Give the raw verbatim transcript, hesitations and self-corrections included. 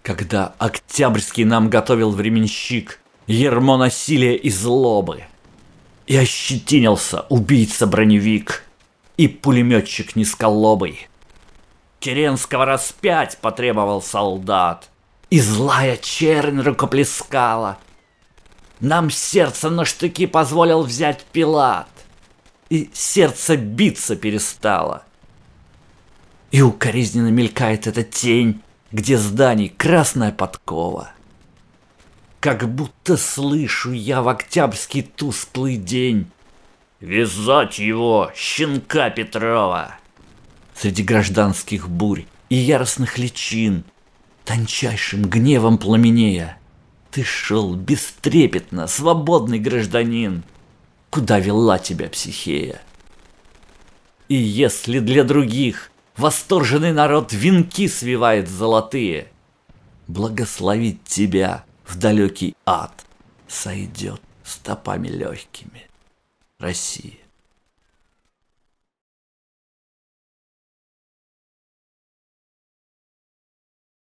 Когда Октябрьский нам готовил временщик ярмо насилия и злобы, и ощетинился убийца-броневик и пулеметчик низколобый. Керенского распять потребовал солдат, и злая чернь рукоплескала. Нам сердце на штыки позволил взять Пилат, и сердце биться перестало. И укоризненно мелькает эта тень, где зданий красная подкова. Как будто слышу я в октябрьский тусклый день: «Вязать его, щенка Петрова!» Среди гражданских бурь и яростных личин, тончайшим гневом пламенея, ты шел бестрепетно, свободный гражданин, куда вела тебя Психея. И если для других восторженный народ венки свивает золотые, благословить тебя в далекий ад сойдет стопами легкими Россия.